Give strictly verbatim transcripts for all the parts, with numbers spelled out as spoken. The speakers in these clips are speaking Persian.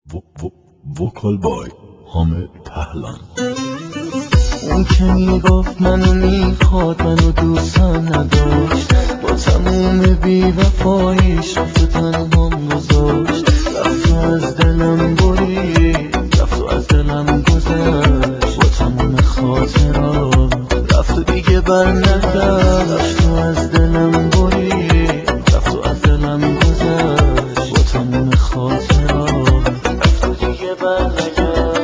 وکال بای حامد پهلوان. اون که میگفت منو میخواد منو دوست نداشت، با تموم بیوفاییش رفت و تنهام گذاشت. رفت و از دلم برید، رفت و از دلم گذشت، با تموم خاطرات رفت و دیگه بر نگشت. رفت و از دلم برید، رفت و از دلم گذشت، با تموم خاطرات رفت و دیگه بر نگشت.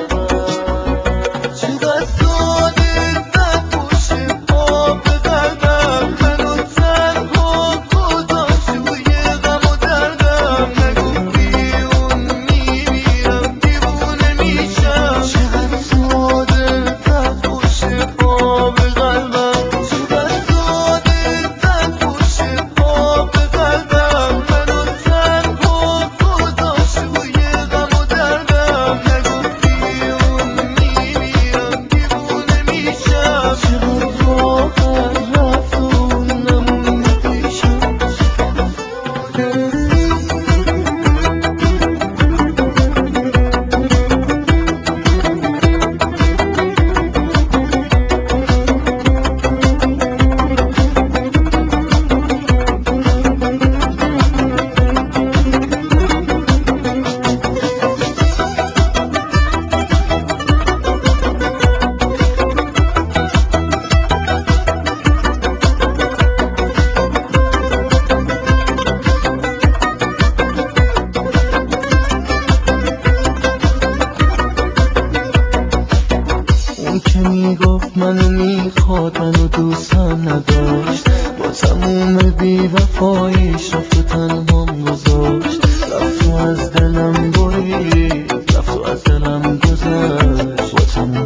اون که میگفت منو میخواد منو دوست نداشت، با تموم بیوفاییش رفت و تنهام گذاشت. رفت و از دلم برید، رفت و از دلم گذشت، با تموم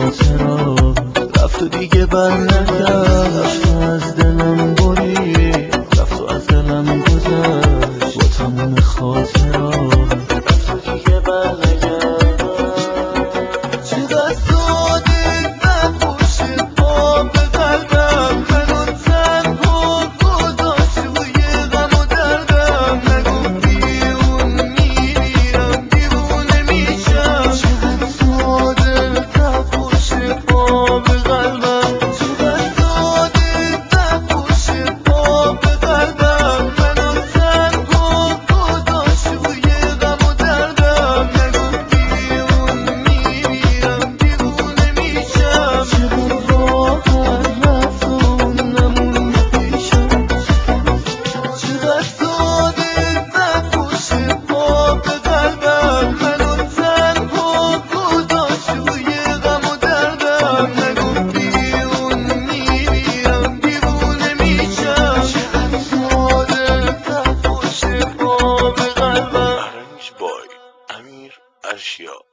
خاطرات رفت و دیگه بر نگشت. رفت و از دلم برید، رفت و از دلم گذشت، با تموم خاطرات رفت و دیگه بر نگشت. امیر ارشیا.